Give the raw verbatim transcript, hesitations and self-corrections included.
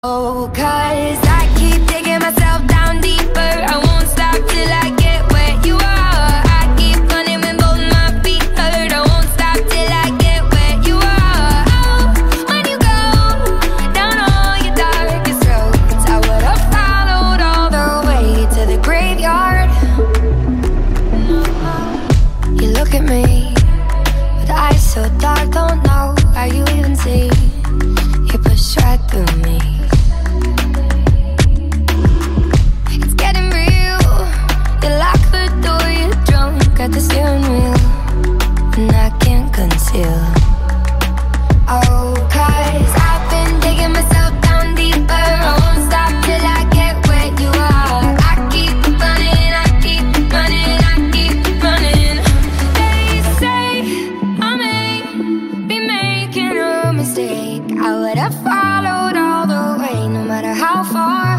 Oh, 'cause I keep digging myself down deeper. I won't stop till I get where you are. I keep running when both my feet hurt. I won't stop till I get where you are. Oh, when you go down all your darkest roads, I would have followed all the way to the graveyard. You look at me with eyes so dark, don't know how you even see. You push right through me. At the steering wheel, and I can't conceal. Oh, 'cause I've been digging myself down deeper. I won't stop till I get where you are. I keep running, I keep running, I keep running. They say I may be making a mistake. I would have followed all the way, no matter how far.